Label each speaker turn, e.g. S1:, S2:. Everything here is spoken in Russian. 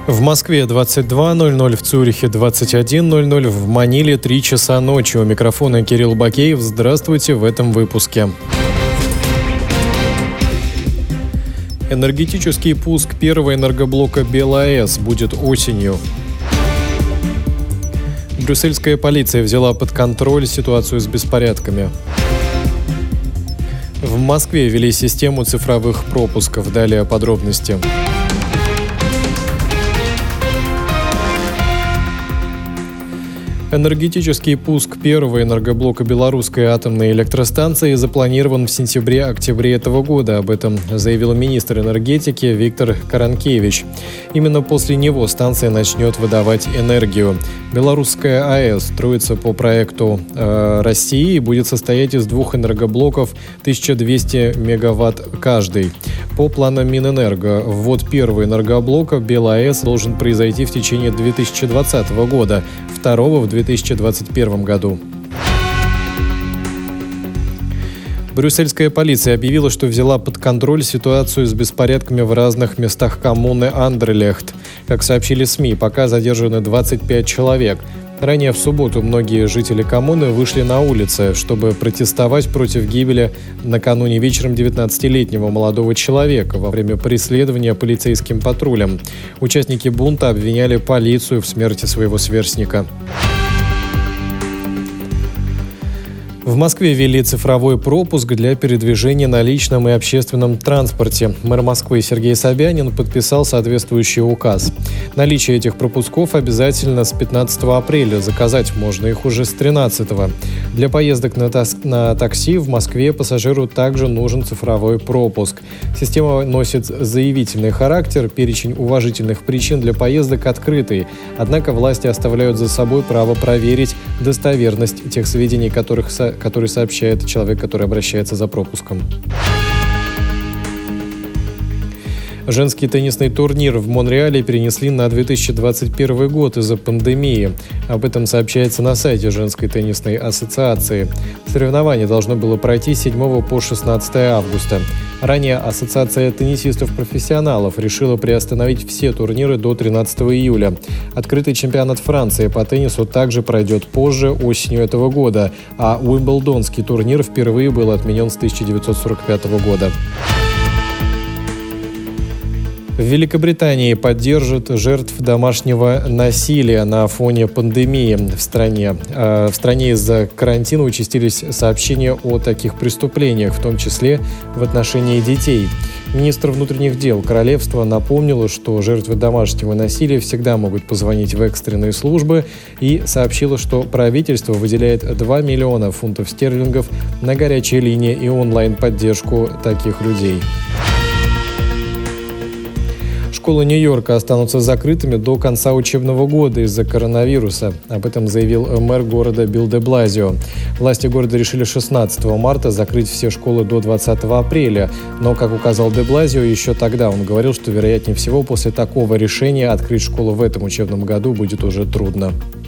S1: В Москве 22:00, в Цюрихе 21:00, в Маниле 3 часа ночи. У микрофона Кирилл Бакеев. Здравствуйте в этом выпуске. Энергетический пуск первого энергоблока БелАЭС будет осенью. Брюссельская полиция взяла под контроль ситуацию с беспорядками. В Москве ввели систему цифровых пропусков. Далее подробности. Энергетический пуск первого энергоблока Белорусской атомной электростанции запланирован в сентябре-октябре этого года. Об этом заявил министр энергетики Виктор Каранкевич. Именно после него станция начнет выдавать энергию. Белорусская АЭС строится по проекту России и будет состоять из 2 энергоблоков 1200 мегаватт каждый. По планам Минэнерго, ввод первого энергоблока БелАЭС должен произойти в течение 2020 года, второго в 2021 году. Брюссельская полиция объявила, что взяла под контроль ситуацию с беспорядками в разных местах коммуны Андерлехт. Как сообщили СМИ, пока задержаны 25 человек. Ранее в субботу многие жители коммуны вышли на улицы, чтобы протестовать против гибели накануне вечером 19-летнего молодого человека во время преследования полицейским патрулем. Участники бунта обвиняли полицию в смерти своего сверстника. В Москве ввели цифровой пропуск для передвижения на личном и общественном транспорте. Мэр Москвы Сергей Собянин подписал соответствующий указ. Наличие этих пропусков обязательно с 15 апреля. Заказать можно их уже с 13-го. Для поездок на такси в Москве пассажиру также нужен цифровой пропуск. Система носит заявительный характер, перечень уважительных причин для поездок открытый. Однако власти оставляют за собой право проверить достоверность тех сведений, который сообщает человек, который обращается за пропуском. Женский теннисный турнир в Монреале перенесли на 2021 год из-за пандемии. Об этом сообщается на сайте Женской теннисной ассоциации. Соревнование должно было пройти с 7 по 16 августа. Ранее Ассоциация теннисистов-профессионалов решила приостановить все турниры до 13 июля. Открытый чемпионат Франции по теннису также пройдет позже, осенью этого года, а Уимблдонский турнир впервые был отменен с 1945 года. В Великобритании поддержат жертв домашнего насилия на фоне пандемии в стране. В стране из-за карантина участились сообщения о таких преступлениях, в том числе в отношении детей. Министр внутренних дел королевства напомнила, что жертвы домашнего насилия всегда могут позвонить в экстренные службы, и сообщила, что правительство выделяет 2 миллиона фунтов стерлингов на горячие линии и онлайн-поддержку таких людей. Школы Нью-Йорка останутся закрытыми до конца учебного года из-за коронавируса. Об этом заявил мэр города Билл де Блазио. Власти города решили 16 марта закрыть все школы до 20 апреля. Но, как указал де Блазио, еще тогда он говорил, что, вероятнее всего, после такого решения открыть школу в этом учебном году будет уже трудно.